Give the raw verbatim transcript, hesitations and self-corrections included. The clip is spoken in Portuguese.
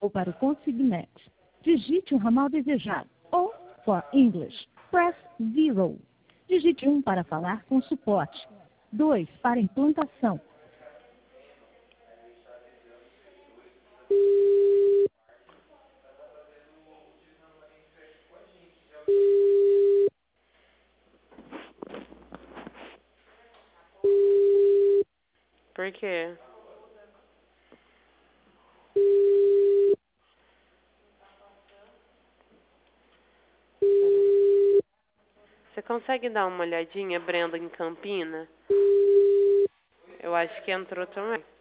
ou para o consignment, digite o ramal desejado. Ou, for English, press zero. Digite um para falar com suporte. dois para implantação. Por quê? Você consegue dar uma olhadinha, Brenda, em Campina? Eu acho que entrou também.